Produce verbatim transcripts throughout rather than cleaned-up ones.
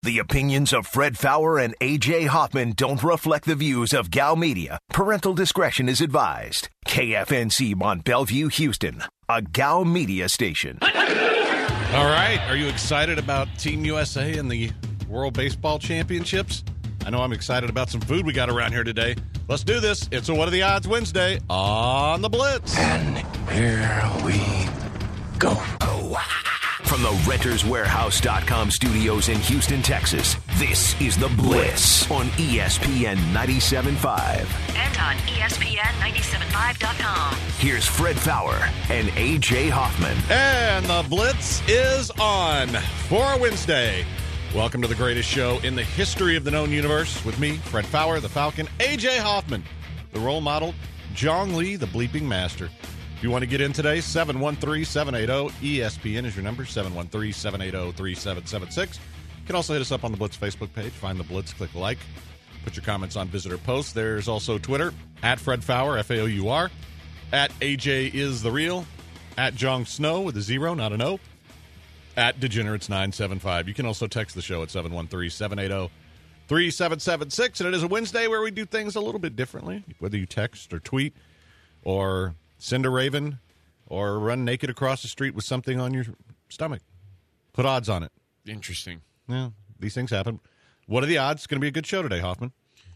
The opinions of Fred Faour and A J Hoffman don't reflect the views of Gal Media. Parental discretion is advised. K F N C Mont Bellevue, Houston, a Gal Media station. All right. Are you excited about Team U S A and the World Baseball Championships? I know I'm excited about some food we got around here today. Let's do this. It's a What Are the Odds Wednesday on the Blitz. And here we go. From the Renters Warehouse dot com studios in Houston, Texas, this is The Blitz on E S P N ninety-seven point five. And on E S P N ninety-seven point five dot com. Here's Fred Faour and A J Hoffman. And The Blitz is on for a Wednesday. Welcome to the greatest show in the history of the known universe with me, Fred Faour, the Falcon, A J Hoffman, the role model, Jong Lee, the bleeping master. If you want to get in today, seven one three, seven eight zero, E S P N is your number, seven one three, seven eight zero, three seven seven six. You can also hit us up on the Blitz Facebook page. Find the Blitz, click like, put your comments on visitor posts. There's also Twitter, at Fred Faour, F A O U R, at A J is the real, at Jong Snow with a zero, not an O, at Degenerates nine seven five. You can also text the show at seven one three, seven eight zero, three seven seven six. And it is a Wednesday where we do things a little bit differently, whether you text or tweet or send a raven, or run naked across the street with something on your stomach. Put odds on it. Interesting. Yeah, these things happen. What are the odds? It's going to be a good show today, Hoffman.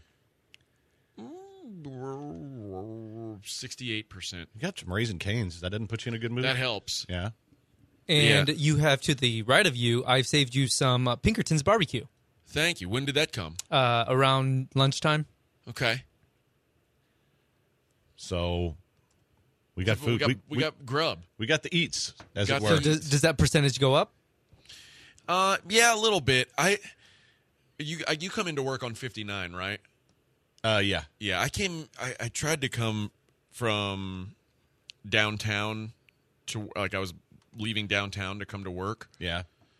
sixty-eight percent. You got some Raising Cane's. That didn't put you in a good mood? That helps. Yeah. And Yeah. you have to the right of you, I've saved you some uh, Pinkerton's barbecue Thank you. When did that come? uh, around lunchtime. Okay. So we got We food. got, we, we got grub. we got the eats, as Got it the- were. So does, does that percentage go up? Uh, yeah, a little bit. I, you, I, you come into work on fifty-nine, right? Uh, yeah. Yeah, I came. I, I tried to come from downtown to like I was leaving downtown to come to work, Yeah.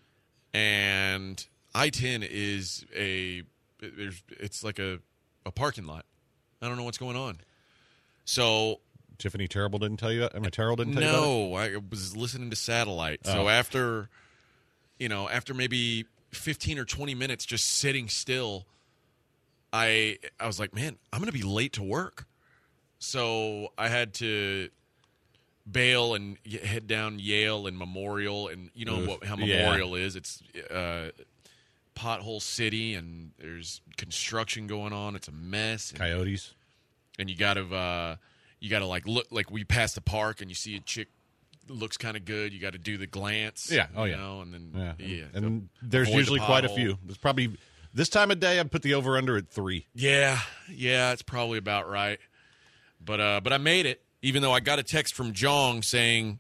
and I ten is a there's it's like a a parking lot. I don't know what's going on. So Tiffany Terrible didn't tell you that? I mean, Terrell didn't tell you about it? no, I was listening to satellite. Oh. So after, you know, after maybe fifteen or twenty minutes just sitting still, I I was like, man, I'm going to be late to work. So I had to bail and y- head down Yale and Memorial, and you know Oof. what, how Yeah. Memorial is. It's uh, pothole city, and there's construction going on. It's a mess. And, Coyotes. and you got to uh, you got to like look like we passed the park and you see a chick looks kind of good. You got to do the glance. Yeah. Oh, you yeah. know, and then Yeah. yeah, And there's avoid the usually quite a pothole. few. There's probably, this time of day, I'd put the over-under at three. Yeah, yeah, it's probably about right. But uh, but I made it, even though I got a text from Jong saying,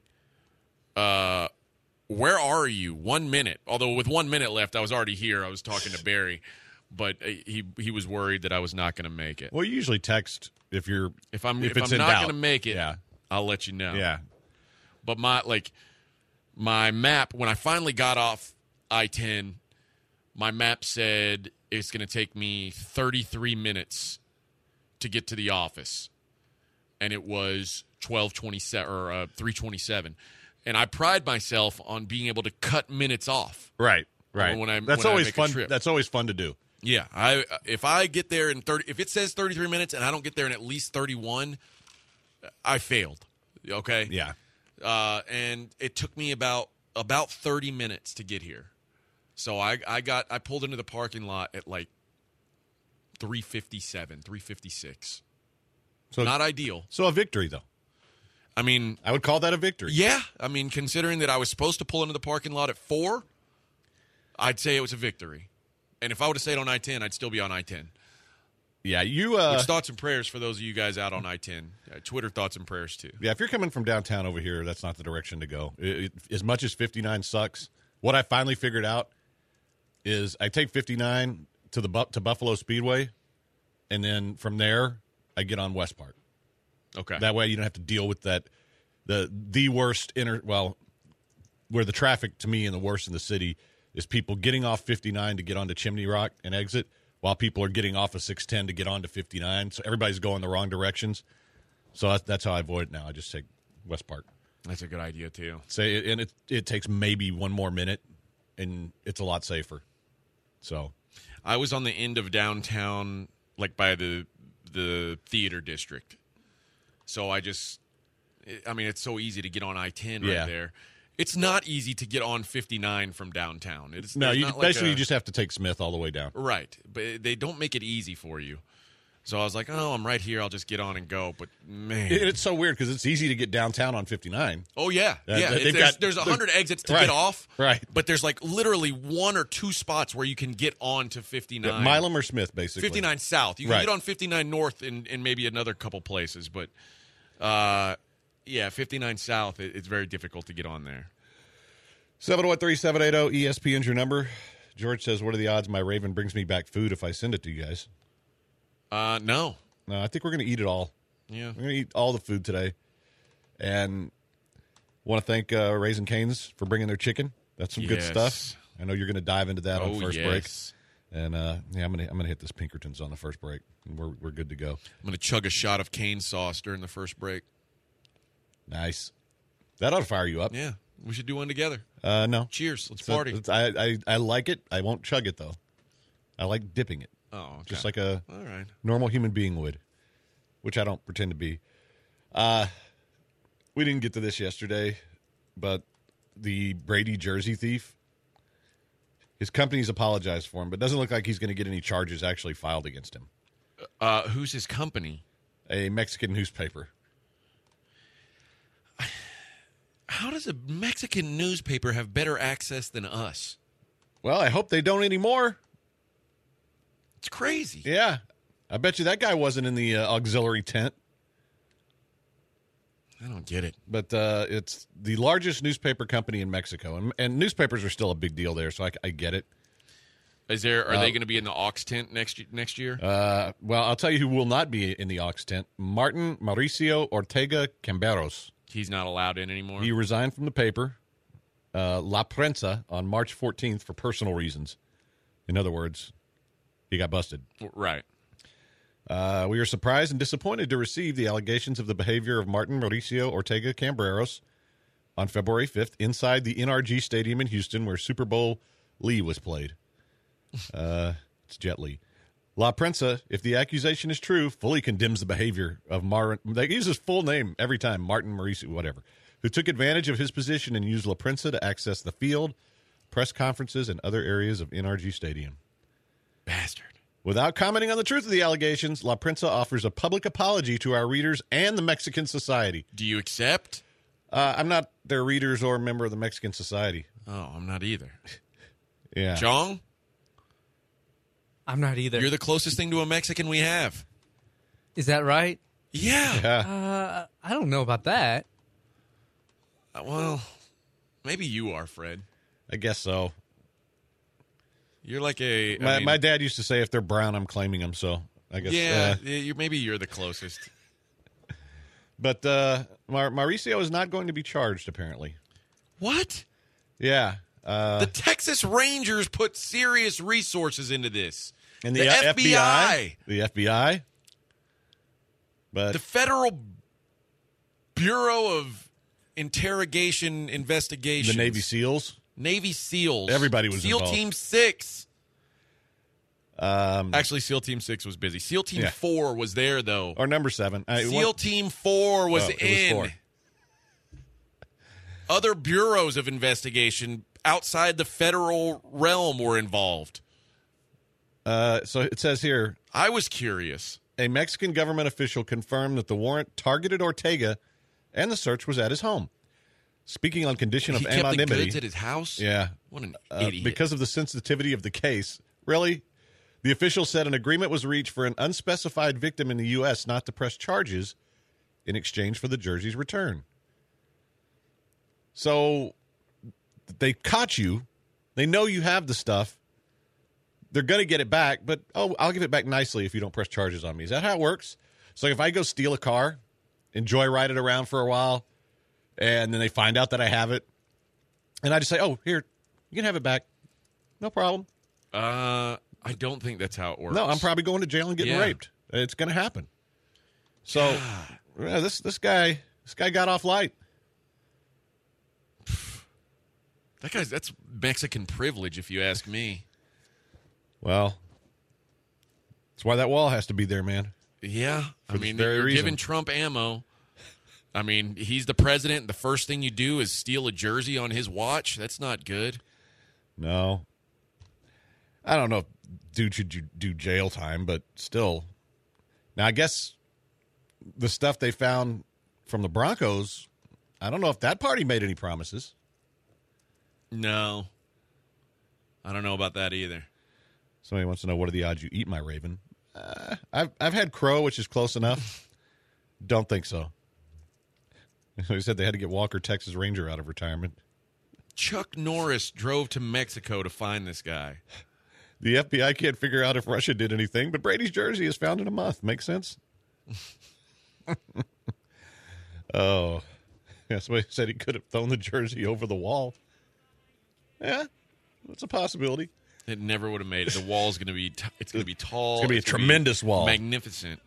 uh, "Where are you? One minute." Although with one minute left, I was already here. I was talking to Barry, but uh, he he was worried that I was not going to make it. Well, you usually text if you're If I'm if if, it's I'm in not doubt. going to make it, Yeah. I'll let you know. Yeah. But my like my map, when I finally got off I ten, my map said it's going to take me thirty-three minutes to get to the office, and it was twelve twenty-seven or uh, three twenty-seven. And I pride myself on being able to cut minutes off. Right. Right. When I- That's when I always make a fun. trip. That's always fun to do. Yeah, I if I get there in thirty, if it says thirty-three minutes and I don't get there in at least thirty-one, I failed. Okay. Yeah. Uh, and it took me about about thirty minutes to get here. So I, I got I pulled into the parking lot at like three fifty-seven, three fifty-six. So Not ideal. So a victory, though. I mean, I would call that a victory. yeah. I mean, considering that I was supposed to pull into the parking lot at four, I'd say it was a victory. And if I would have stayed on I ten, I'd still be on I ten. Yeah. You. Uh, Which thoughts and prayers for those of you guys out on I ten. Uh, Twitter thoughts and prayers too. yeah. If you're coming from downtown over here, that's not the direction to go. It, it, as much as fifty-nine sucks, what I finally figured out is I take fifty-nine to the Bu- to Buffalo Speedway, and then from there I get on West Park. Okay. That way you don't have to deal with that the the worst inner well where the traffic to me and the worst in the city is people getting off fifty-nine to get onto Chimney Rock and exit while people are getting off of six ten to get onto fifty-nine. So everybody's going the wrong directions. So that's, that's how I avoid it now. I just take West Park. That's a good idea too. Say and it it takes maybe one more minute and it's a lot safer. So I was on the end of downtown, like by the the theater district. So I just, I mean, it's so easy to get on I ten right Yeah. there. It's not easy to get on fifty-nine from downtown. It's no, there's you not like basically a- you just have to take Smith all the way down. right, but they don't make it easy for you. So I was like, oh, I'm right here. I'll just get on and go. But man, It- it's so weird because it's easy to get downtown on fifty-nine. oh yeah, Uh, yeah. they've It's- there's got- there's a hundred exits to right, get off, right. But there's like literally one or two spots where you can get on to fifty-nine. Milam or Smith, basically. fifty-nine South. You can Right. get on fifty-nine North and, and maybe another couple places, but uh, yeah, fifty-nine South. It, it's very difficult to get on there. seven oh one, three seven eight zero E S P N's your number. George says, what are the odds my Raven brings me back food if I send it to you guys? Uh, no, No, I think we're going to eat it all. yeah, We're going to eat all the food today. And want to thank uh, Raising Cane's for bringing their chicken. That's some good Yes. stuff. I know you're going to dive into that oh on first yes. break. And uh, yeah, I'm going to I'm going to hit this Pinkertons on the first break. And we're we're good to go. I'm gonna chug a shot of cane sauce during the first break. Nice. That ought to fire you up. Yeah, we should do one together. Uh, no. Cheers, let's So, party. it's- I, I I like it. I won't chug it though. I like dipping it, Oh, okay. just like a all right. normal human being would, which I don't pretend to be. Uh, we didn't get to this yesterday, but the Brady jersey thief, his company's apologized for him, but it doesn't look like he's going to get any charges actually filed against him. Uh, who's his company? A Mexican newspaper. How does a Mexican newspaper have better access than us? Well, I hope they don't anymore. It's crazy. Yeah. I bet you that guy wasn't in the uh, auxiliary tent. I don't get it. But uh, it's the largest newspaper company in Mexico, and, and newspapers are still a big deal there, so I, I get it. Is there? Are Uh, they going to be in the aux tent next next year? Uh, well, I'll tell you who will not be in the aux tent: Martin Mauricio Ortega Camberos. He's not allowed in anymore. He resigned from the paper, uh, La Prensa, on March fourteenth for personal reasons. In other words, he got busted. Right. Uh, we are surprised and disappointed to receive the allegations of the behavior of Martin Mauricio Ortega Cambreros on February fifth inside the N R G Stadium in Houston, where Super Bowl Lee was played. Uh, it's Jet Li. La Prensa, if the accusation is true, fully condemns the behavior of Martin. They use his full name every time, Martin Mauricio, whatever, who took advantage of his position and used La Prensa to access the field, press conferences, and other areas of N R G Stadium. Bastard. Without commenting on the truth of the allegations, La Prensa offers a public apology to our readers and the Mexican Society. Do you accept? Uh, I'm not their readers or a member of the Mexican Society. Oh, I'm not either. Yeah. Jong, I'm not either. you're the closest thing to a Mexican we have. Is that right? Yeah. Yeah. Uh, I don't know about that. Uh, Well, maybe you are, Fred. I guess so. You're like a. I My, mean, my dad used to say, if they're brown, I'm claiming them. So I guess. yeah, uh, you're, maybe you're the closest. but uh, Mar- Mauricio is not going to be charged, apparently. What? Yeah. Uh, The Texas Rangers put serious resources into this. and the, the uh, F B I. The F B I. But The Federal Bureau of Interrogation the Investigations. Navy SEALs. Navy SEALs. Everybody was SEAL involved. Team six. Um, Actually, SEAL Team six was busy. SEAL Team Yeah. four was there, though. or number seven. I, SEAL one- Team four was Oh, it was in. four. Other bureaus of investigation outside the federal realm were involved. uh, so it says here, I was curious. a Mexican government official confirmed that the warrant targeted Ortega and the search was at his home. Speaking on condition of He kept the anonymity. goods at his house? Yeah. What an Uh, idiot. because of the sensitivity of the case. Really? The official said an agreement was reached for an unspecified victim in the U S not to press charges in exchange for the jersey's return. So they caught you. They know you have the stuff. They're going to get it back, but, oh, I'll give it back nicely if you don't press charges on me. Is that how it works? So if I go steal a car, enjoy ride it around for a while, and then they find out that I have it, and I just say, oh, here, you can have it back. No problem. uh, I don't think that's how it works. No, I'm probably going to jail and getting Yeah. raped. It's going to happen. So yeah, this this guy this guy got off light. That guy's, that's Mexican privilege, if you ask me. Well, that's why that wall has to be there, man. Yeah. I this mean, very you're reason. giving Trump ammo. I mean, he's the president. The first thing you do is steal a jersey on his watch. That's not good. No. I don't know if dude should do- do jail time, but still. Now, I guess the stuff they found from the Broncos, I don't know if that party made any promises. No. I don't know about that either. Somebody wants to know, what are the odds you eat my Raven? Uh, I've I've had crow, which is close enough. Don't think so. He said they had to get Walker Texas Ranger out of retirement. Chuck Norris drove to Mexico to find this guy. The F B I can't figure out if Russia did anything, but Brady's jersey is found in a month. Makes sense? Oh. Yeah, somebody said he could have thrown the jersey over the wall. Yeah, that's a possibility. It never would have made it. The wall's going to be t- it's going to be tall. It's going to be a tremendous wall. Magnificent.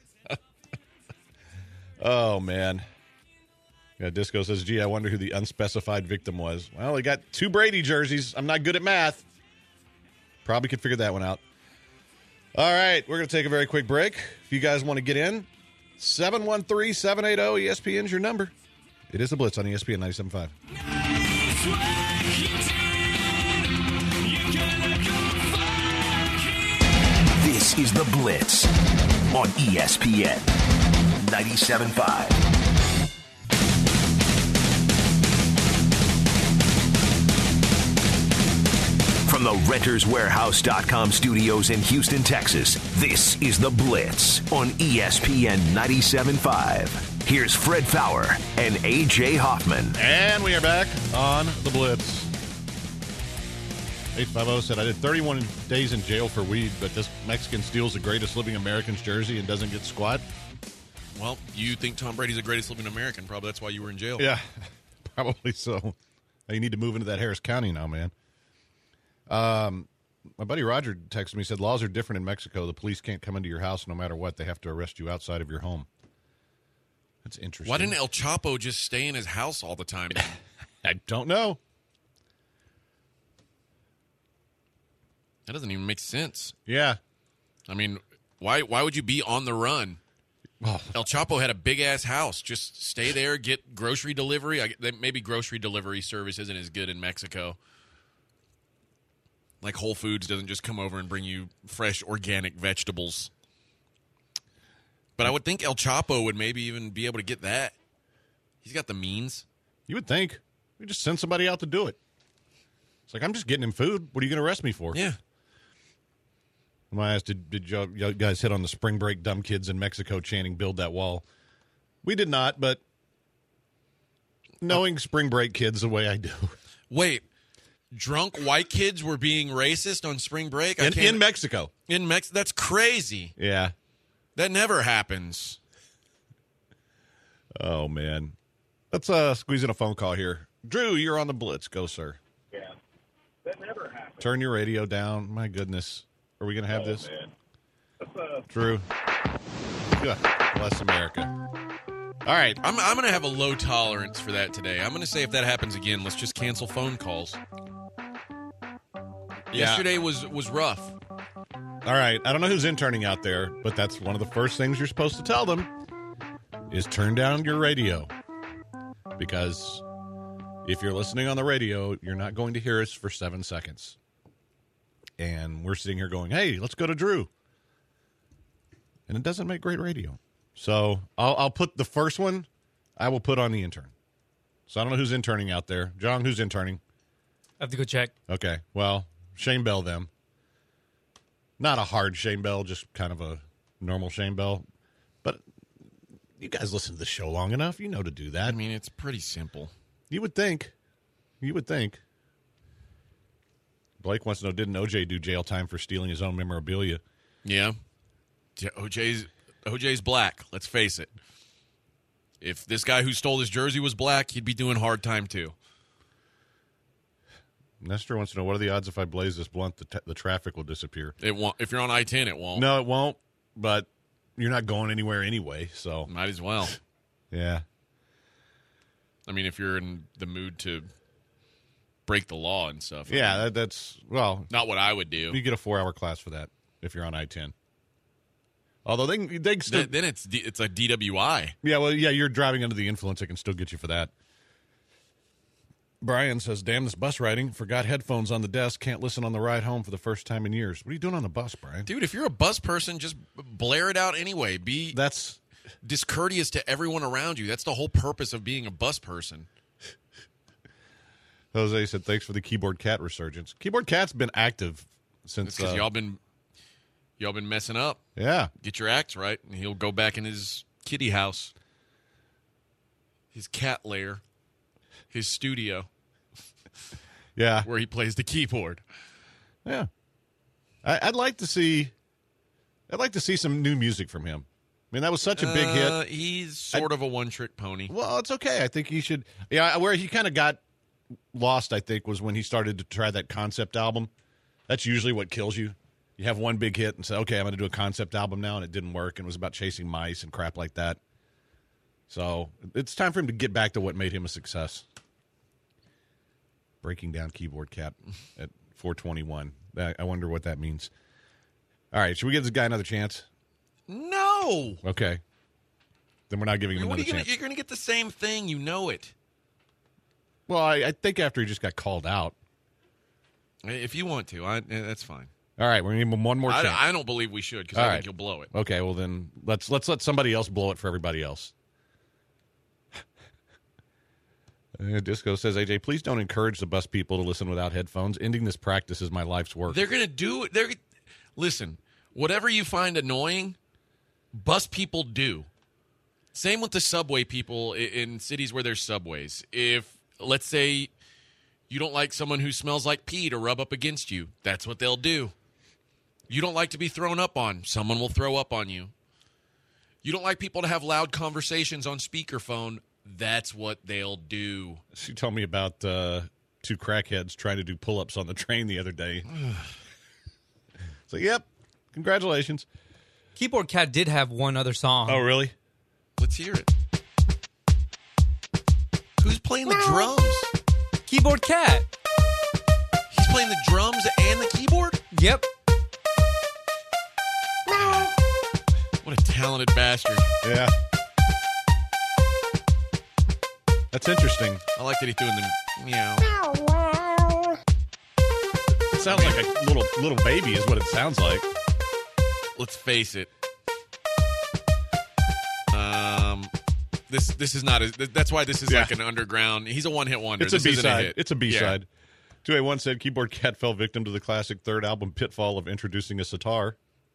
Oh, man. Yeah, Disco says, gee, I wonder who the unspecified victim was. Well, he got two Brady jerseys. I'm not good at math. Probably could figure that one out. All right, we're going to take a very quick break. If you guys want to get in, seven one three, seven eight zero, E S P N is your number. It is the Blitz on E S P N ninety-seven point five. This is The Blitz on E S P N ninety-seven point five. From the Renters Warehouse dot com studios in Houston, Texas, this is The Blitz on E S P N ninety-seven point five. Here's Fred Faour and A J Hoffman. And we are back on The Blitz. eight fifty said, I did thirty-one days in jail for weed, but this Mexican steals the greatest living American's jersey and doesn't get squat. Well, you think Tom Brady's the greatest living American. Probably that's why you were in jail. Yeah, probably so. You need to move into that Harris County now, man. Um, my buddy Roger texted me, said, laws are different in Mexico. The police can't come into your house no matter what. They have to arrest you outside of your home. That's interesting. Why didn't El Chapo just stay in his house all the time? I don't know. That doesn't even make sense. Yeah. I mean, why why would you be on the run? Oh. El Chapo had a big-ass house. Just stay there, get grocery delivery. I, maybe grocery delivery service isn't as good in Mexico. Like Whole Foods doesn't just come over and bring you fresh organic vegetables. But I would think El Chapo would maybe even be able to get that. He's got the means. You would think. You just send somebody out to do it. It's like, I'm just getting him food. What are you going to arrest me for? Yeah. I asked, did, did you, you guys hit on the spring break dumb kids in Mexico chanting, build that wall? We did not, but knowing spring break kids the way I do. Wait. Drunk white kids were being racist on spring break? I In, can't- in Mexico. In Mex, That's crazy. Yeah. That never happens. Oh, man. Let's uh, squeeze in a phone call here. Drew, you're on the Blitz. Go, sir. Yeah. That never happened. Turn your radio down. My goodness. Are we going to have Oh, this? man. That's, uh, Drew. Good. Bless America. All right. I'm, I'm going to have a low tolerance for that today. I'm going to say if that happens again, let's just cancel phone calls. Yeah. Yesterday was, was rough. All right. I don't know who's interning out there, but that's one of the first things you're supposed to tell them is turn down your radio. Because if you're listening on the radio, you're not going to hear us for seven seconds. And we're sitting here going, hey, let's go to Drew. And it doesn't make great radio. So I'll, I'll put the first one, I will put on the intern. So I don't know who's interning out there. John, who's interning? I have to go check. Okay. Well, Shane Bell, them. Not a hard Shane Bell, just kind of a normal Shane Bell. But you guys listen to the show long enough. You know to do that. I mean, it's pretty simple. You would think. You would think. Blake wants to know, didn't O J do jail time for stealing his own memorabilia? Yeah. Yeah, O J's O J's black. Let's face it. If this guy who stole his jersey was black, he'd be doing hard time too. Nestor wants to know, what are the odds if I blaze this blunt, the, t- the traffic will disappear? It won't. If you're on I ten, it won't. No, it won't. But you're not going anywhere anyway, so. Might as well. Yeah. I mean, if you're in the mood to break the law and stuff. I Yeah, mean, that, that's, well, not what I would do. you get a four-hour class for that if you're on I ten. Although they can, they can still, Then, then it's D, it's a D W I. yeah, well, yeah, you're driving under the influence. They can still get you for that. Brian says, damn this bus riding. Forgot headphones on the desk. Can't listen on the ride home for the first time in years. What are you doing on the bus, Brian? Dude, if you're a bus person, just blare it out anyway. Be That's, discourteous to everyone around you. That's the whole purpose of being a bus person. Jose said, thanks for the Keyboard Cat resurgence. Keyboard Cat's been active since, Because uh, y'all been y'all been messing up. yeah. Get your acts right, and he'll go back in his kitty house, his cat lair, his studio, Yeah. where he plays the keyboard. Yeah. I, I'd like to see, I'd like to see some new music from him. I mean, that was such a big Uh, hit. he's sort of a one-trick pony. Well, it's okay. I think he should. Yeah, where he kind of got lost, I think, was when he started to try that concept album. That's usually what kills you. You have one big hit and say, okay, I'm going to do a concept album now, and it didn't work, and it was about chasing mice and crap like that. So it's time for him to get back to what made him a success. Breaking down Keyboard Cat at four twenty-one. I I wonder what that means. All right, should we give this guy another chance? No. Okay. Then we're not giving him What are another you gonna, chance. you're going to get the same thing. You know it. Well, I, I think after he just got called out. If you want to, I, eh, that's fine. All right, we're going to give him one more chance. I, I don't believe we should because I All think right. you'll blow it. Okay, well then let's let's let somebody else blow it for everybody else. uh, Disco says, A J, please don't encourage the bus people to listen without headphones. Ending this practice is my life's work. They're going to do it. They're listen. Whatever you find annoying, bus people do. Same with the subway people i- in cities where there's subways. If let's say you don't like someone who smells like pee to rub up against you, that's what they'll do. You don't like to be thrown up on, someone will throw up on you. You don't like people to have loud conversations on speakerphone, that's what they'll do. She told me about uh, two crackheads trying to do pull-ups on the train the other day. So, yep, congratulations. Keyboard Cat did have one other song. Oh, really? Let's hear it. Who's playing the drums? Keyboard Cat. He's playing the drums and the keyboard? Yep. What a talented bastard. Yeah. That's interesting. I like that he's doing the meow. It sounds like a little little baby is what it sounds like. Let's face it. Um, this this is not. A, that's why this is Yeah. like an underground. He's a one hit wonder. It's a This isn't B-side. hit. It's a B-side. two A one said, Keyboard Cat fell victim to the classic third album pitfall of introducing a sitar.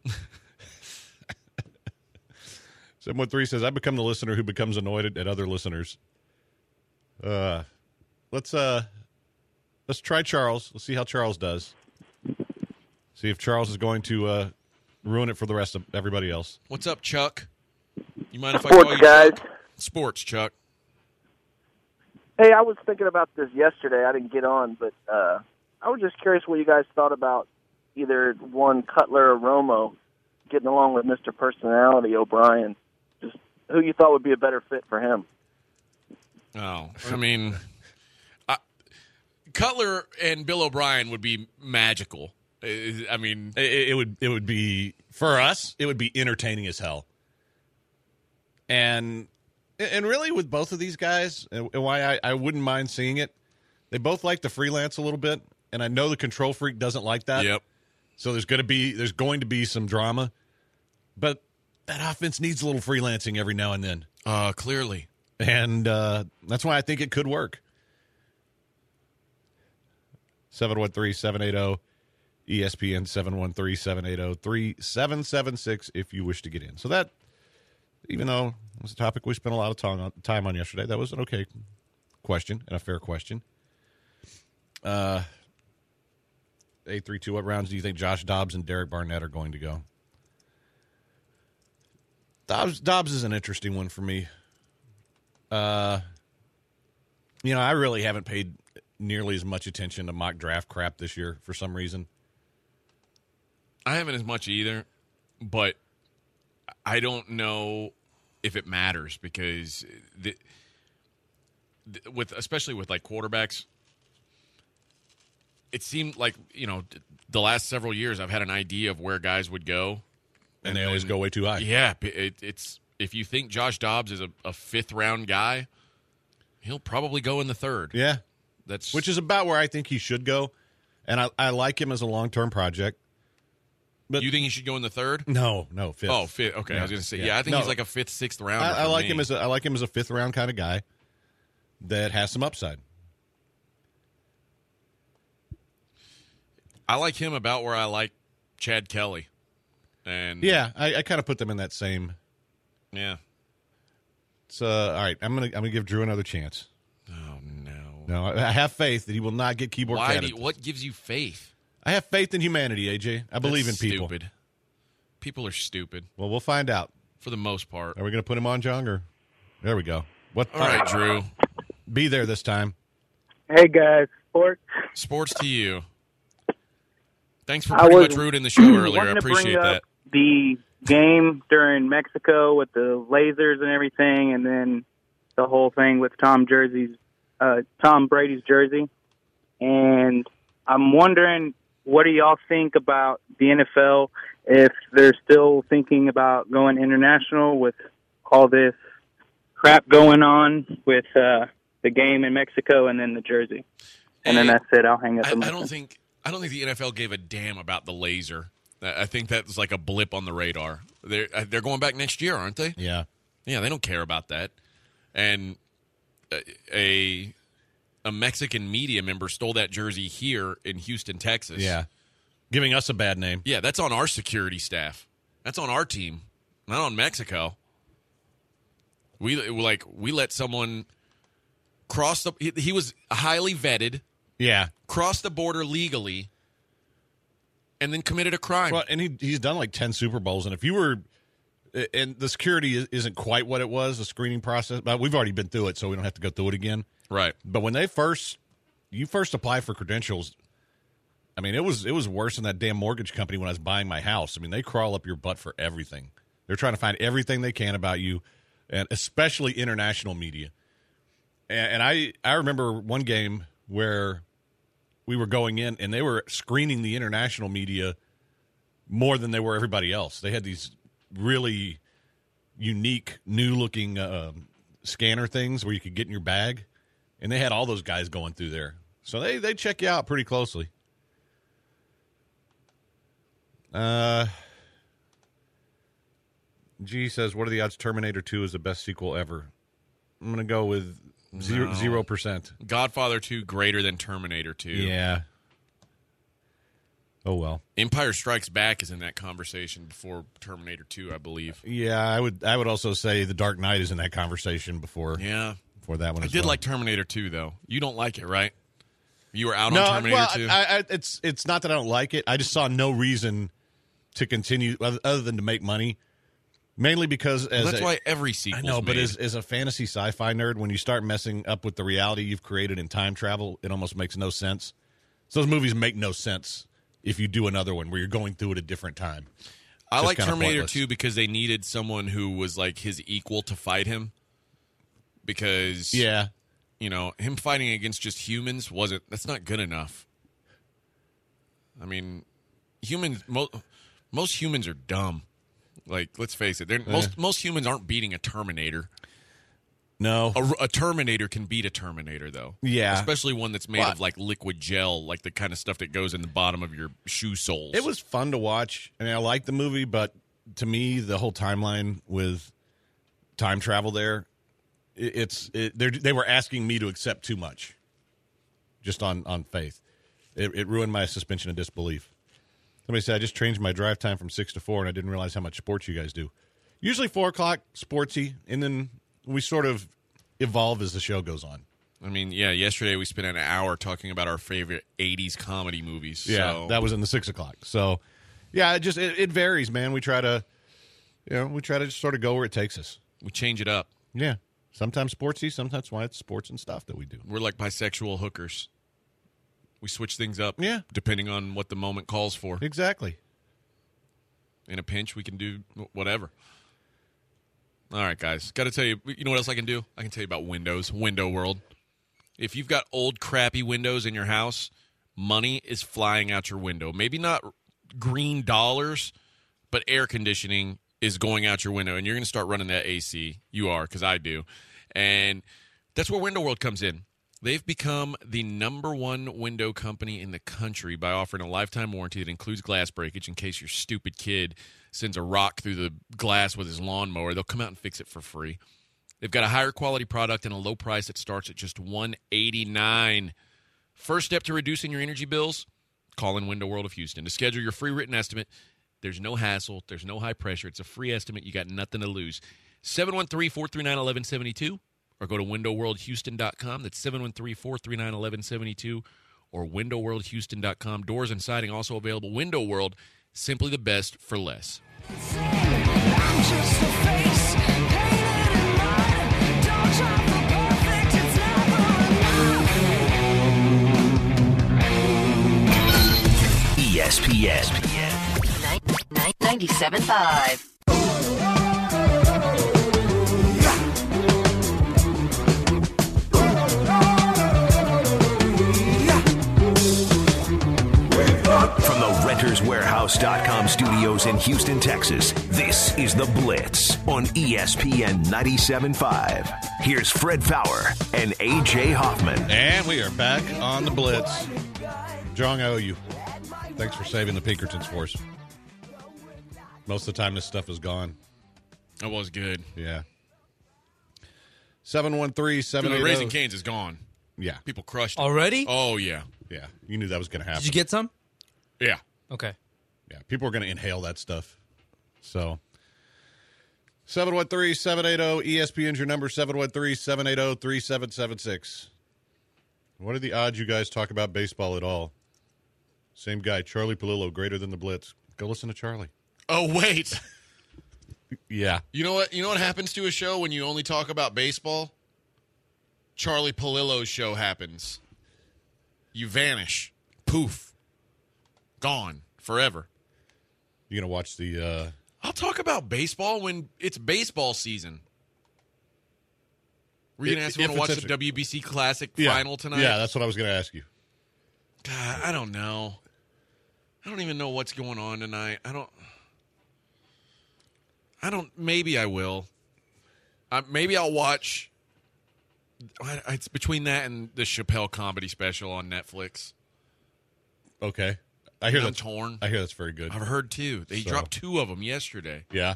seven one three says, I become the listener who becomes annoyed at, at other listeners. Uh, let's uh, let's try Charles. Let's see how Charles does. See if Charles is going to uh, ruin it for the rest of everybody else. What's up, Chuck? You mind if I Sports, call you guys. Chuck? Sports, Chuck. Hey, I was thinking about this yesterday. I didn't get on, but uh, I was just curious what you guys thought about either one Cutler or Romo getting along with Mister Personality O'Brien. Just who you thought would be a better fit for him. Oh, I mean, I, Cutler and Bill O'Brien would be magical. I I mean, It, it would it would be for us. It would be entertaining as hell. And and really, with both of these guys, and why I, I wouldn't mind seeing it, they both like to freelance a little bit, and I know the control freak doesn't like that. yep. So there's going to be there's going to be some drama, but that offense needs a little freelancing every now and then, Uh, clearly. and uh, that's why I think it could work. seven one three, seven eight zero E S P N seven one three, seven eight zero, three seven seven six if you wish to get in. So that, even though it was a topic we spent a lot of time on, time on yesterday, that was an okay question and a fair question. Uh, eight three two, what rounds do you think Josh Dobbs and Derek Barnett are going to go? Dobbs, Dobbs is an interesting one for me. Uh, you know, I really haven't paid nearly as much attention to mock draft crap this year for some reason. I haven't as much either, but I don't know if it matters because the, the, with especially with like quarterbacks, it seemed like, you know, the last several years I've had an idea of where guys would go. And, and they always go way too high. Yeah, it, it's if you think Josh Dobbs is a, a fifth-round guy, he'll probably go in the third. Yeah. That's Which is about where I think he should go. And I, I like him as a long-term project. But you think he should go in the third? No, no, fifth. Oh, fifth. Okay, yeah. I was going to say, yeah, yeah. I think no. he's like a fifth, sixth round. I, I like him as a, I like him as a fifth-round kind of guy that has some upside. I like him about where I like Chad Kelly. And yeah, I, I kind of put them in that same. Yeah. So all right, I'm gonna I'm gonna give Drew another chance. Oh no. No, I, I have faith that he will not get keyboard. Why? Do catted. you, what gives you faith? I have faith in humanity, A J. I believe That's in people. Stupid. People are stupid Well, we'll find out. for the most part. Are we gonna put him on, John? Or there we go. What? All right, Drew. Be there this time. Hey guys, sports. Sports to you. Thanks for I pretty was much rooting the show earlier. I wanting to bring appreciate up that. The game during Mexico with the lasers and everything, and then the whole thing with Tom Jersey's, uh, Tom Brady's jersey. And I'm wondering, what do y'all think about the N F L if they're still thinking about going international with all this crap going on with uh, the game in Mexico and then the jersey? And then Hey, that's it. I'll hang up. I, and I listen. don't think I don't think the N F L gave a damn about the laser. I I think that was like a blip on the radar. They're uh, they're going back next year, aren't they? Yeah. Yeah, they don't care about that. And a a, a Mexican media member stole that jersey here in Houston, Texas. Yeah. Giving us a bad name. Yeah, that's on our security staff. That's on our team, not on Mexico. We like we let someone cross the. He, he was highly vetted, Yeah. crossed the border legally, and then committed a crime. Well, and he he's done like ten Super Bowls, and if you were, and the security is- isn't quite what it was, the screening process, but we've already been through it, so we don't have to go through it again. Right. But when they first, you first apply for credentials, I mean, it was it was worse than that damn mortgage company when I was buying my house. I mean, they crawl up your butt for everything. They're trying to find everything they can about you, and especially international media. And, and I I remember one game where we were going in, and they were screening the international media more than they were everybody else. They had these really unique, new-looking uh, scanner things where you could get in your bag, and they had all those guys going through there. So they, they check you out pretty closely. Uh, G says, what are the odds Terminator two is the best sequel ever? I'm going to go with zero, No. zero percent. Godfather two greater than Terminator two. Yeah. Oh, well. Empire Strikes Back is in that conversation before Terminator two, I believe. Yeah, I would I would also say The Dark Knight is in that conversation before, Yeah. before that one I as did well. like Terminator two, though. You don't like it, right? You were out No, on Terminator well, two? I, I, it's it's not that I don't like it. I just saw no reason to continue other, other than to make money. Mainly because as Well, that's a, why every I sequel. know, but as, as a fantasy sci-fi nerd, when you start messing up with the reality you've created in time travel, it almost makes no sense. So those movies make no sense if you do another one where you're going through at a different time. I Just like kinda Terminator pointless. two because they needed someone who was like his equal to fight him. Because Yeah. you know, him fighting against just humans wasn't that's not good enough. I mean, humans mo- most humans are dumb. Like, let's face it, they're, most most humans aren't beating a Terminator. No. A, a Terminator can beat a Terminator, though. Yeah. Especially one that's made Well, of, like, liquid gel, like the kind of stuff that goes in the bottom of your shoe soles. It was fun to watch. I mean, I liked the movie, but to me, the whole timeline with time travel there, it, it's it, they're- they were asking me to accept too much, just on on faith. It, it ruined my suspension of disbelief. Somebody said I just changed my drive time from six to four, and I didn't realize how much sports you guys do. Usually four o'clock, sportsy, and then we sort of evolve as the show goes on. I mean, yeah, yesterday we spent an hour talking about our favorite eighties comedy movies. Yeah, so. that was in the six o'clock. So, yeah, it just it, it varies, man. We try to, you know, we try to just sort of go where it takes us. We change it up. Yeah, sometimes sportsy, sometimes why it's sports and stuff that we do. We're like bisexual hookers. We switch things up. Yeah. Depending on what the moment calls for. Exactly. In a pinch, we can do whatever. All right, guys. Got to tell you, you know what else I can do? I can tell you about Windows, Window World. If you've got old, crappy windows in your house, money is flying out your window. Maybe not green dollars, but air conditioning is going out your window, and you're going to start running that A C. You are, because I do. And that's where Window World comes in. They've become the number one window company in the country by offering a lifetime warranty that includes glass breakage in case your stupid kid sends a rock through the glass with his lawnmower. They'll come out and fix it for free. They've got a higher quality product and a low price that starts at just one hundred eighty-nine dollars. First step to reducing your energy bills, call in Window World of Houston. To schedule your free written estimate, there's no hassle. There's no high pressure. It's a free estimate. You got nothing to lose. seven one three, four three nine, one one seven two or go to window world houston dot com. That's seven one three, four three nine, one one seven two or window world houston dot com. Doors and siding also available. Window World, simply the best for less. E S P N ninety-seven point five. From the renters warehouse dot com studios in Houston, Texas, this is The Blitz on E S P N ninety-seven point five. Here's Fred Faour and A J Hoffman. And we are back on The Blitz. Jong, I owe you. Thanks for saving the Pinkertons for us. Most of the time, this stuff is gone. That was good. Yeah. seven one three, seven eight zero. Dude, Raising Cane's is gone. Yeah. People crushed it. Already? Oh, yeah. Yeah. You knew that was going to happen. Did you get some? Yeah. Okay. Yeah. People are going to inhale that stuff. So, seven one three, seven eight zero. E S P N's your number, seven one three, seven eight zero, three seven seven six. What are the odds you guys talk about baseball at all? Same guy, Charlie Palillo, greater than the Blitz. Go listen to Charlie. Oh, wait. Yeah. You know what? You know what happens to a show when you only talk about baseball? Charlie Palillo's show happens. You vanish. Poof. Gone. Forever. You going to watch the... Uh... I'll talk about baseball when it's baseball season. Were you going to ask me to watch the W B C Classic yeah. final tonight? Yeah, that's what I was going to ask you. God, I don't know. I don't even know what's going on tonight. I don't... I don't... Maybe I will. Uh, maybe I'll watch... It's between that and the Chappelle comedy special on Netflix. Okay. I hear I'm that's torn. I hear that's very good. I've heard two. They So. dropped two of them yesterday. Yeah.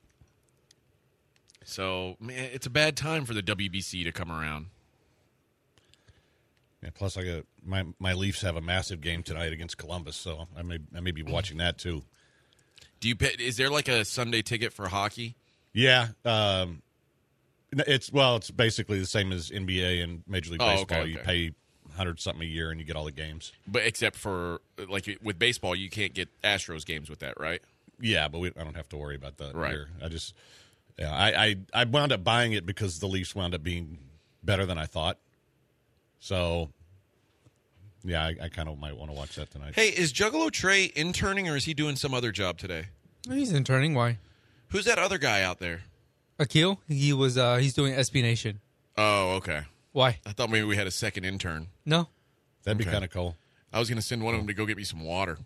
So, man, it's a bad time for the W B C to come around. Yeah, plus I got my my Leafs have a massive game tonight against Columbus, so I may I may be watching that too. Do you pay, is there like a Sunday ticket for hockey? Yeah, um, it's well, it's basically the same as N B A and Major League Oh, Baseball. okay, You okay. pay hundred something a year and you get all the games. But except for like with baseball, you can't get Astros games with that, right? Yeah, but we, I don't have to worry about that Right. here. I just yeah, I, I I wound up buying it because the Leafs wound up being better than I thought. So yeah, I, I kind of might want to watch that tonight. Hey, is Juggalo Trey interning or is he doing some other job today? He's interning. Why? Who's that other guy out there? Akil. He was. Uh, he's doing S B Nation. Oh, okay. Why? I thought maybe we had a second intern. No. That'd be Okay. kind of cool. I was going to send one of them to go get me some water.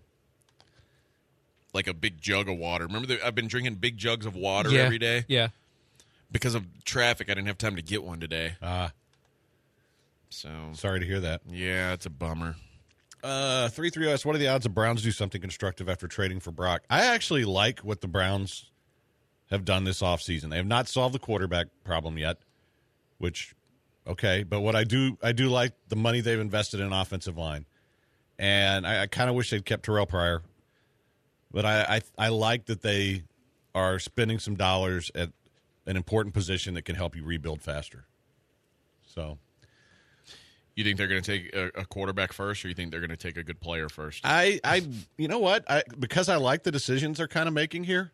Like a big jug of water. Remember, that I've been drinking big jugs of water yeah. every day? Yeah. Because of traffic, I didn't have time to get one today. Ah, So, sorry to hear that. yeah, it's a bummer. Uh, three three S. What are the odds the Browns do something constructive after trading for Brock? I actually like what the Browns have done this offseason. They have not solved the quarterback problem yet, which, okay. But what I do, I do like the money they've invested in offensive line. And I, I kind of wish they'd kept Terrell Pryor. But I, I, I like that they are spending some dollars at an important position that can help you rebuild faster. So... You think they're going to take a, a quarterback first, or you think they're going to take a good player first? I, I, you know what? I because I like the decisions they're kind of making here.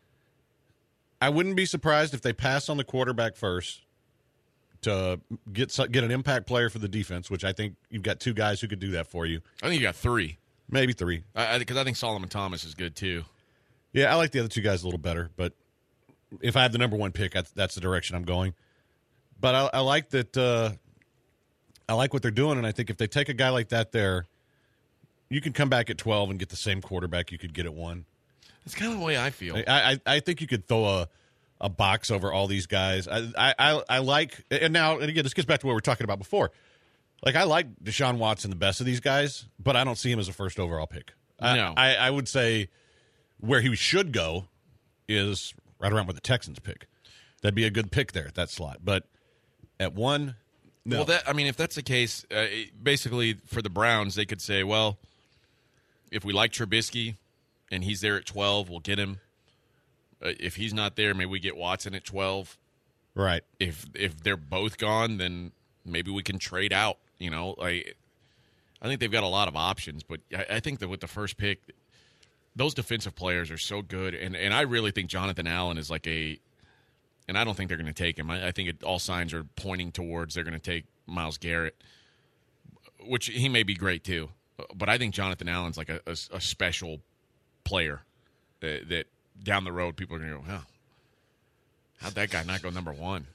I wouldn't be surprised if they pass on the quarterback first to get get an impact player for the defense, which I think you've got two guys who could do that for you. I think you got three. Maybe three. I Because I, I think Solomon Thomas is good, too. Yeah, I like the other two guys a little better, but if I have the number one pick, that's, that's the direction I'm going. But I, I like that. Uh, I like what they're doing, and I think if they take a guy like that there, you can come back at twelve and get the same quarterback you could get at one. That's kind of the way I feel. I, I, I think you could throw a, a box over all these guys. I, I, I, I like, and now, and again, this gets back to what we were talking about before. Like, I like Deshaun Watson the best of these guys, but I don't see him as a first overall pick. I, No. I, I would say where he should go is right around where the Texans pick. That'd be a good pick there at that slot. But at one, no. Well, that I mean, if that's the case, uh, it- basically for the Browns, they could say, well, if we like Trubisky and he's there at twelve, we'll get him. Uh, if he's not there, maybe we get Watson at twelve. Right. If if they're both gone, then maybe we can trade out. You know, like I think they've got a lot of options, but I, I think that with the first pick, those defensive players are so good, and and I really think Jonathan Allen is like a. And I don't think they're going to take him. I, I think it, all signs are pointing towards they're going to take Myles Garrett, which he may be great too. But I think Jonathan Allen's like a, a, a special player that, that down the road people are going to go, oh, how'd that guy not go number one?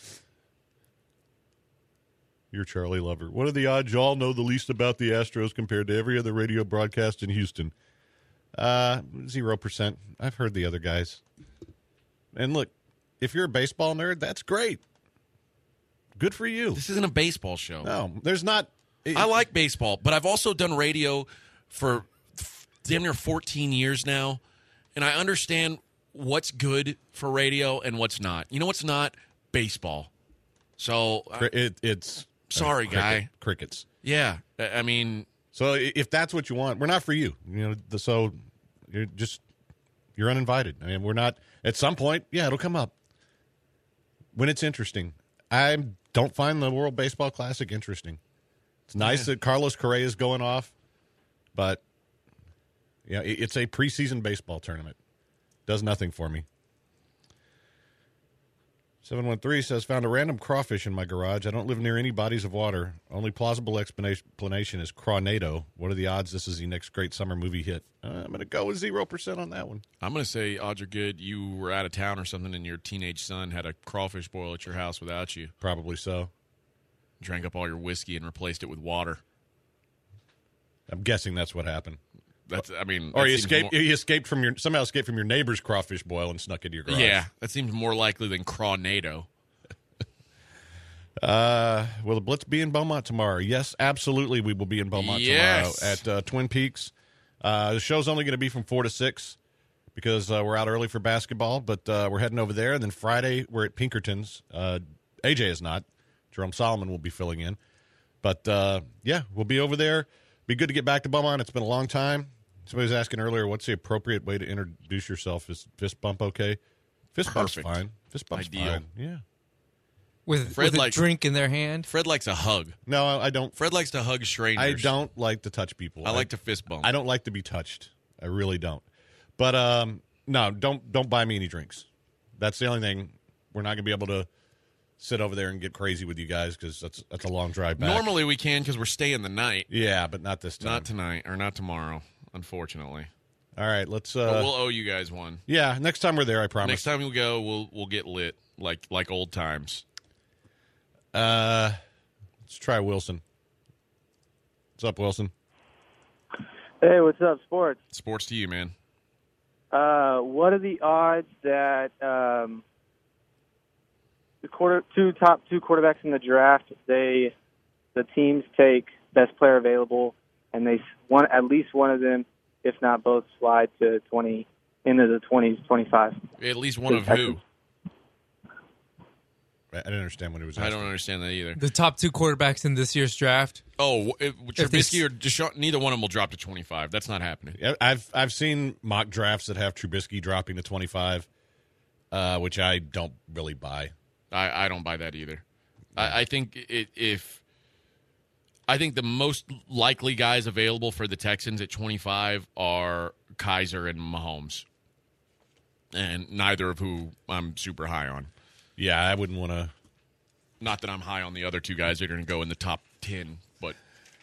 You're Charlie Lover. What are the odds y'all know the least about the Astros compared to every other radio broadcast in Houston? Uh, zero percent. I've heard the other guys. And look, if you're a baseball nerd, that's great. Good for you. This isn't a baseball show. No, there's not. It, I like baseball, but I've also done radio for damn near fourteen years now, and I understand what's good for radio and what's not. You know what's not? Baseball. So, I, it, it's sorry, uh, cricket, guy. Crickets. Yeah, I mean, so if that's what you want, we're not for you. You know, the, so you're just you're uninvited. I mean, we're not. At some point, yeah, it'll come up when it's interesting. I don't find the World Baseball Classic interesting. It's nice yeah. that Carlos Correa is going off, but yeah, it, it's a preseason baseball tournament. Does nothing for me. seven one three says, found a random crawfish in my garage. I don't live near any bodies of water. Only plausible explanation is Crawnado. What are the odds this is the next great summer movie hit? Uh, I'm going to go with zero percent on that one. I'm going to say odds are good. You were out of town or something, and your teenage son had a crawfish boil at your house without you. Probably so. Drank up all your whiskey and replaced it with water. I'm guessing that's what happened. That's, I mean, or that he seems escaped. more- He escaped from your somehow escaped from your neighbor's crawfish boil and snuck into your garage. Yeah, that seems more likely than Crawnado. Uh, will the Blitz be in Beaumont tomorrow? Yes, absolutely. We will be in Beaumont Yes. tomorrow at uh, Twin Peaks. Uh, the show's only going to be from four to six because uh, we're out early for basketball, but uh, we're heading over there. And then Friday we're at Pinkerton's. Uh, A J is not. Jerome Solomon will be filling in. But uh, yeah, we'll be over there. Be good to get back to Beaumont. It's been a long time. Somebody was asking earlier, what's the appropriate way to introduce yourself? Is fist bump okay? Fist bump's Perfect. fine. Fist bump's Ideal. fine. Yeah. With, Fred with a likes- drink in their hand. Fred likes a hug. No, I don't. Fred likes to hug strangers. I don't like to touch people. I like to fist bump. I don't like to be touched. I really don't. But um, no, don't don't buy me any drinks. That's the only thing. We're not going to be able to sit over there and get crazy with you guys because that's that's a long drive back. Normally we can because we're staying the night. Yeah, but not this time. Not tonight or not tomorrow, unfortunately. All right, let's. But Uh, we'll owe you guys one. yeah, next time we're there, I promise. Next time we go, we'll we'll get lit like like old times. Uh, let's try Wilson. What's up, Wilson? Hey, what's up, sports? Sports to you, man. Uh, what are the odds that um, the quarter two top two quarterbacks in the draft, they the teams take best player available, and they one at least one of them, if not both, slide to twenty into the twenties, twenty-five. At least one of who? I didn't understand what he was I asking. don't understand that either. The top two quarterbacks in this year's draft. Oh, if, If they Trubisky s- or Deshaun, neither one of them will drop to twenty-five. That's not happening. Yeah, I've I've seen mock drafts that have Trubisky dropping to twenty-five, uh, which I don't really buy. I, I don't buy that either. I, I think it, if I think the most likely guys available for the Texans at twenty-five are Kaiser and Mahomes, and neither of who I'm super high on. Yeah, I wouldn't want to. Not that I'm high on the other two guys that are going to go in the top ten, but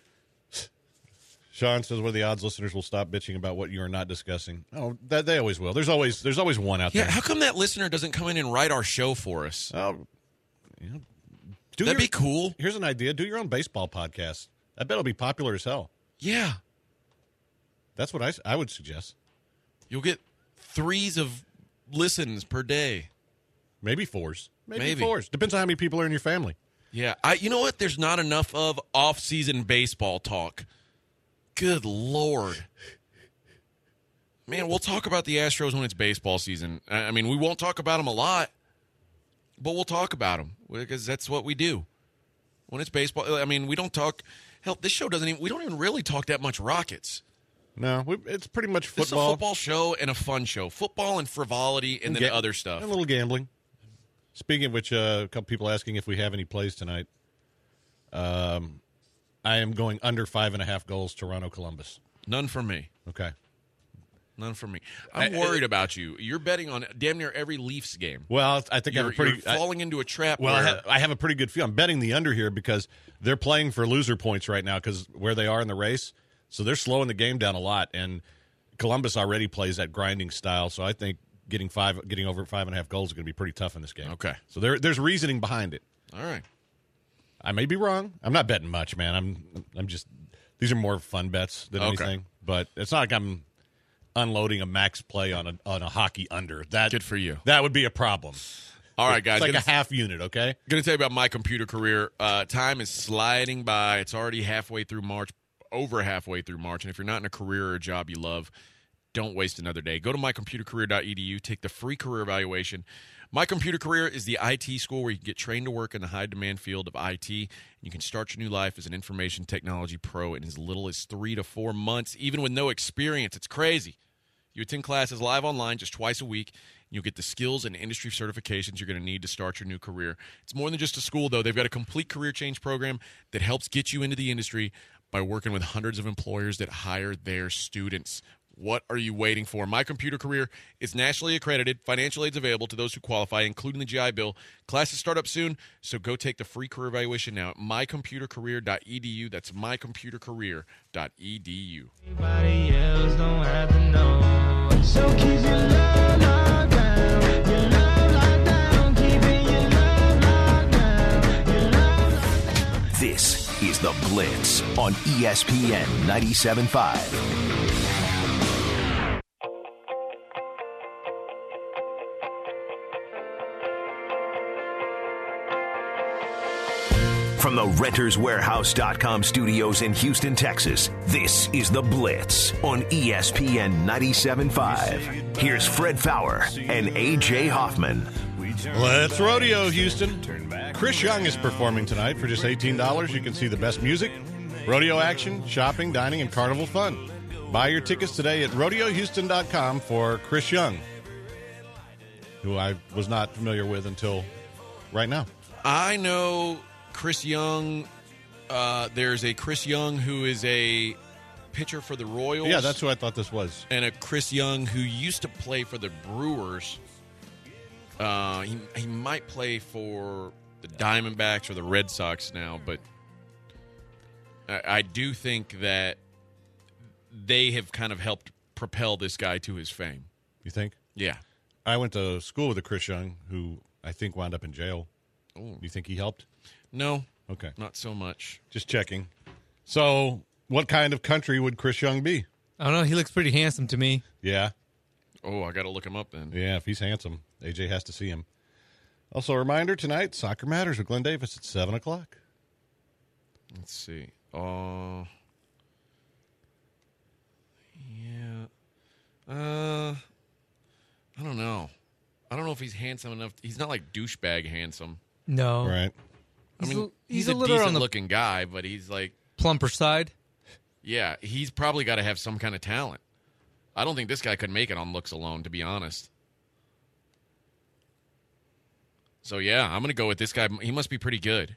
Sean says, "What are the odds listeners will stop bitching about what you are not discussing?" Oh, that they always will. There's always there's always one out yeah. there. How come that listener doesn't come in and write our show for us? Oh, you know, do That'd your- be cool. Here's an idea: do your own baseball podcast. I bet it'll be popular as hell. Yeah. That's what I, I would suggest. You'll get threes of listens per day. Maybe fours. Maybe, Maybe. fours. Depends on how many people are in your family. Yeah, I. You know what? There's not enough of off-season baseball talk. Good Lord. Man, we'll talk about the Astros when it's baseball season. I I mean, we won't talk about them a lot, but we'll talk about them because that's what we do. When it's baseball, I mean, we don't talk. Hell, this show doesn't even. We don't even really talk that much Rockets. No, we, it's pretty much football. This is a football show and a fun show. Football and frivolity, and, and then ga- other stuff. A little gambling. Speaking of which, uh, a couple people asking if we have any plays tonight. Um, I am going under five and a half goals. Toronto, Columbus. None for me. Okay. None for me. I'm I, worried I, about you. You're betting on damn near every Leafs game. Well, I think you're, I have a pretty you're falling I, into a trap. Well, where, I, have, I have a pretty good feel. I'm betting the under here because they're playing for loser points right now because where they are in the race. So they're slowing the game down a lot, and Columbus already plays that grinding style. So I think getting five, getting over five and a half goals is going to be pretty tough in this game. Okay. So there, there's reasoning behind it. All right. I may be wrong. I'm not betting much, man. I'm, I'm just. These are more fun bets than okay. anything. But it's not like I'm unloading a max play on a on a hockey under. That good for you. That would be a problem. All right, guys. It's like gonna, a half unit, okay? Going to tell you about my computer career. Uh, time is sliding by. It's already halfway through March, over halfway through March. And if you're not in a career or a job you love, don't waste another day. Go to my computer career dot e d u. Take the free career evaluation. My Computer Career is the I T school where you can get trained to work in the high-demand field of I T. You can start your new life as an information technology pro in as little as three to four months, even with no experience. It's crazy. You attend classes live online just twice a week. You'll get the skills and industry certifications you're going to need to start your new career. It's more than just a school, though. They've got a complete career change program that helps get you into the industry by working with hundreds of employers that hire their students. What are you waiting for? My Computer Career is nationally accredited. Financial aid is available to those who qualify, including the G I Bill. Classes start up soon, so go take the free career evaluation now at my computer career dot e d u. That's my computer career dot e d u. Anybody else don't have to know. So keep your love locked down. Your love locked down. Keeping your love locked down. Your love locked down. This is The Blitz on E S P N ninety-seven point five. From the Renters Warehouse dot com studios in Houston, Texas, this is The Blitz on E S P N ninety-seven point five. Here's Fred Faour and A J Hoffman. Let's rodeo, Houston. Chris Young is performing tonight for just eighteen dollars. You can see the best music, rodeo action, shopping, dining, and carnival fun. Buy your tickets today at rodeo houston dot com for Chris Young, who I was not familiar with until right now. I know Chris Young. Uh, there's a Chris Young who is a pitcher for the Royals. Yeah, that's who I thought this was. And a Chris Young who used to play for the Brewers. Uh, he he might play for the Diamondbacks or the Red Sox now, but I, I do think that they have kind of helped propel this guy to his fame. You think? Yeah. I went to school with a Chris Young who I think wound up in jail. Ooh. You think he helped? No. Okay. Not so much. Just checking. So, what kind of country would Chris Young be? I don't know. He looks pretty handsome to me. Yeah. Oh, I got to look him up then. Yeah, if he's handsome, A J has to see him. Also, a reminder tonight, Soccer Matters with Glenn Davis at seven o'clock. Let's see. Uh, yeah. Uh, I don't know. I don't know if he's handsome enough. He's not like douchebag handsome. No. Right. I mean, he's, he's, a, a, little on the decent-looking guy, but he's like... plumper side? Yeah, he's probably got to have some kind of talent. I don't think this guy could make it on looks alone, to be honest. So, yeah, I'm going to go with this guy. He must be pretty good.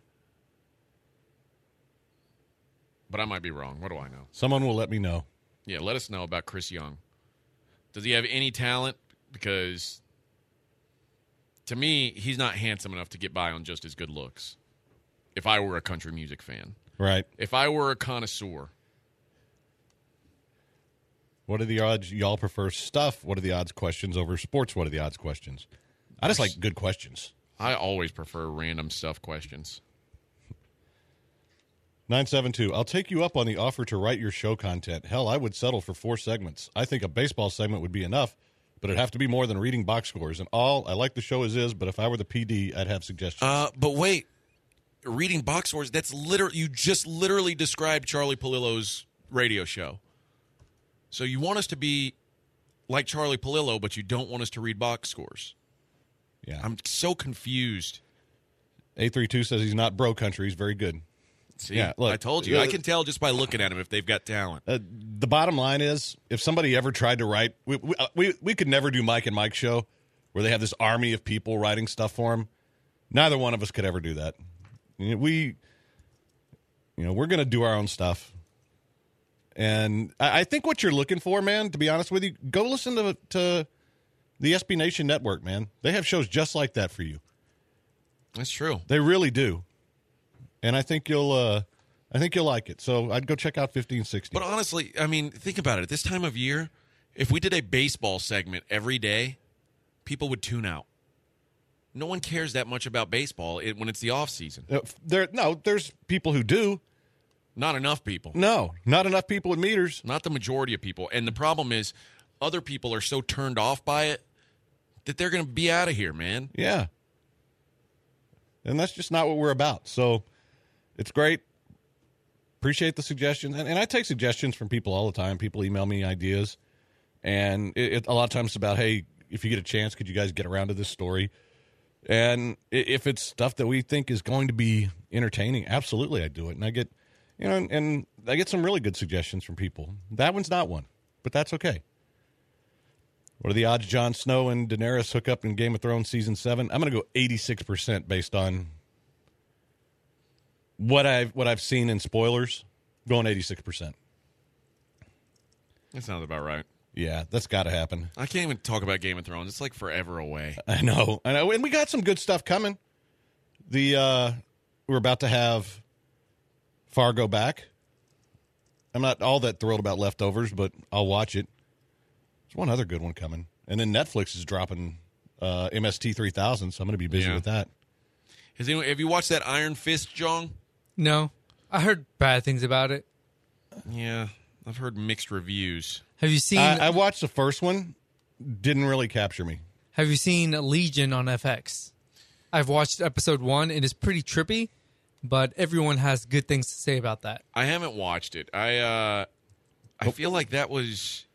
But I might be wrong. What do I know? Someone will let me know. Yeah, let us know about Chris Young. Does he have any talent? Because, to me, he's not handsome enough to get by on just his good looks. If I were a country music fan. Right. If I were a connoisseur. What are the odds? Y'all prefer stuff. What are the odds questions over sports? What are the odds questions? I just like good questions. I always prefer random stuff questions. nine seven two. I'll take you up on the offer to write your show content. Hell, I would settle for four segments. I think a baseball segment would be enough, but it'd have to be more than reading box scores. And all, I like the show as is, but if I were the P D, I'd have suggestions. Uh, but wait, reading box scores, that's literally, you just literally described Charlie Palillo's radio show. So you want us to be like Charlie Palillo, but you don't want us to read box scores. Yeah. I'm so confused. eight three two says he's not bro country. He's very good. See, Yeah, look, I told you. uh, I can tell just by looking at them if they've got talent. Uh, the bottom line is, if somebody ever tried to write, we, we, uh, we, we could never do Mike and Mike's show where they have this army of people writing stuff for them. Neither one of us could ever do that. You know, we, you know, we're going to do our own stuff. And I, I think what you're looking for, man, to be honest with you, go listen to, to the S B Nation Network, man. They have shows just like that for you. That's true. They really do. And I think you'll, uh, I think you'll like it. So I'd go check out fifteen sixty. But honestly, I mean, think about it. At this time of year, if we did a baseball segment every day, people would tune out. No one cares that much about baseball when it's the off season. Uh, there, no, there's people who do. Not enough people. No, not enough people with meters. Not the majority of people. And the problem is, other people are so turned off by it that they're going to be out of here, man. Yeah. And that's just not what we're about. So it's great. Appreciate the suggestions. And, and I take suggestions from people all the time. People email me ideas. And it, it, a lot of times it's about, hey, if you get a chance, could you guys get around to this story? And if it's stuff that we think is going to be entertaining, absolutely I do it. And I get, you know, and, and I get some really good suggestions from people. That one's not one, but that's okay. What are the odds Jon Snow and Daenerys hook up in Game of Thrones season seven? I'm going to go eighty-six percent based on what I've what I've seen in spoilers. Going eighty-six percent. That sounds about right. Yeah, that's got to happen. I can't even talk about Game of Thrones. It's like forever away. I know. I know. And we got some good stuff coming. The uh, we're about to have Fargo back. I'm not all that thrilled about Leftovers, but I'll watch it. There's one other good one coming. And then Netflix is dropping uh, M S T three thousand, so I'm going to be busy Yeah. with that. Has anyone, have you watched that Iron Fist, Jong? No, I heard bad things about it. Yeah, I've heard mixed reviews. Have you seen? I, I watched the first one. Didn't really capture me. Have you seen Legion on F X? I've watched episode one, and it's pretty trippy, but everyone has good things to say about that. I haven't watched it. I uh, I feel like that was.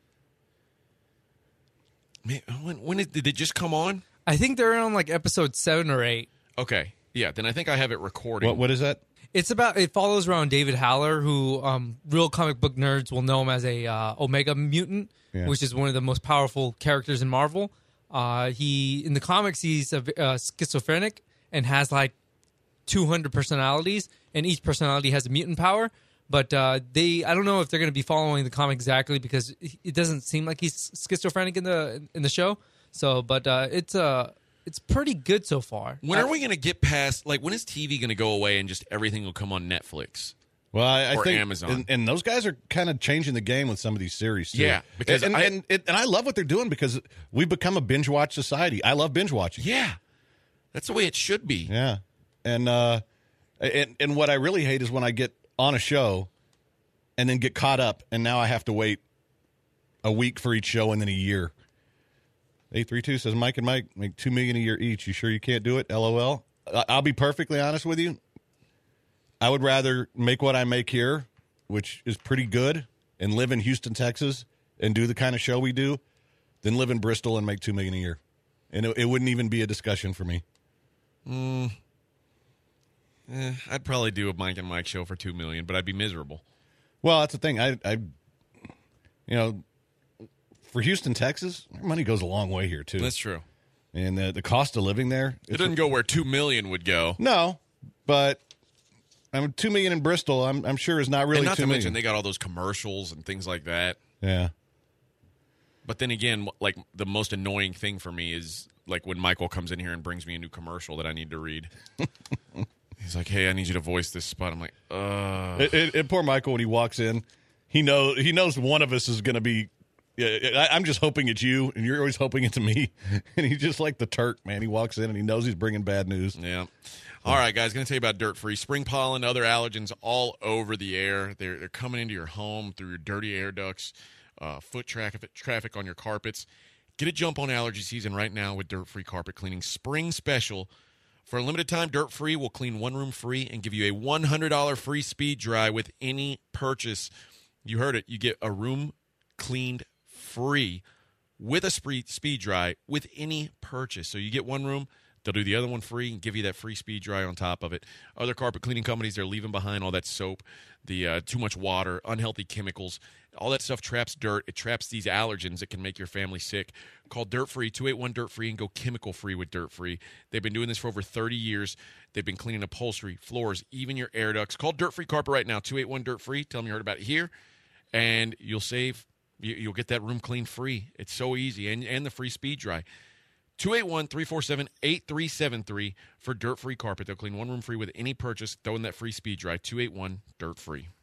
Man, when when did, did it just come on? I think they're on like episode seven or eight. Okay, yeah. Then I think I have it recorded. What What is that? It's about it follows around David Haller, who um, real comic book nerds will know him as a uh, Omega mutant, Yeah. which is one of the most powerful characters in Marvel. Uh, he in the comics he's a, uh, schizophrenic and has like two hundred personalities, and each personality has a mutant power. But uh, they, I don't know if they're going to be following the comic exactly because it doesn't seem like he's schizophrenic in the in the show. So, but uh, it's uh, it's pretty good so far. When I- are we going to get past? Like, when is T V going to go away and just everything will come on Netflix? Well, I, I Or think, Amazon. and, and those guys are kind of changing the game with some of these series too. Yeah, because and I- and, and, and I love what they're doing because we've become a binge watch society. I love binge watching. Yeah, that's the way it should be. Yeah, and uh, and and what I really hate is when I get on a show and then get caught up, and now I have to wait a week for each show and then a year. eight three two says Mike and Mike make two million a year each. You sure you can't do it? LOL. I- I'll be perfectly honest with you. I would rather make what I make here, which is pretty good, and live in Houston, Texas, and do the kind of show we do, than live in Bristol and make two million a year. And it, it wouldn't even be a discussion for me. Mm. Eh, I'd probably do a Mike and Mike show for two million, but I'd be miserable. Well, that's the thing. I, I, you know, for Houston, Texas, our money goes a long way here too. That's true. And the, the cost of living there, It doesn't go where two million would go. no, but I'm two million in Bristol. I'm I'm sure is not really and not two to million. mention they got all those commercials and things like that. Yeah. But then again, like the most annoying thing for me is like when Michael comes in here and brings me a new commercial that I need to read. He's like, "Hey, I need you to voice this spot." I'm like, "Uh." It, it, it, poor Michael when he walks in, he know he knows one of us is going to be Yeah, I, I'm just hoping it's you, and you're always hoping it's me. And he's just like the Turk, man. He walks in and he knows he's bringing bad news. Yeah. All right, guys, going to tell you about Dirt Free. Spring pollen, other allergens all over the air. They're, they're coming into your home through your dirty air ducts, uh, foot traffic, traffic on your carpets. Get a jump on allergy season right now with Dirt Free Carpet Cleaning Spring Special. For a limited time, Dirt Free will clean one room free and give you a one hundred dollars free speed dry with any purchase. You heard it. You get a room cleaned free with a spree- speed dry with any purchase. So you get one room, they'll do the other one free and give you that free speed dry on top of it. Other carpet cleaning companies, they're leaving behind all that soap, the uh, too much water, unhealthy chemicals. All that stuff traps dirt. It traps these allergens that can make your family sick. Call Dirt Free, two eight one Dirt Free, and go chemical free with Dirt Free. They've been doing this for over thirty years. They've been cleaning upholstery, floors, even your air ducts. Call Dirt Free Carpet right now, two eight one Dirt Free. Tell them you heard about it here, and you'll save. You, you'll get that room cleaned free. It's so easy, and, and the free speed dry. two eight one, three four seven, eight three seven three for Dirt Free Carpet. They'll clean one room free with any purchase. Throw in that free speed dry, two eight one Dirt Free.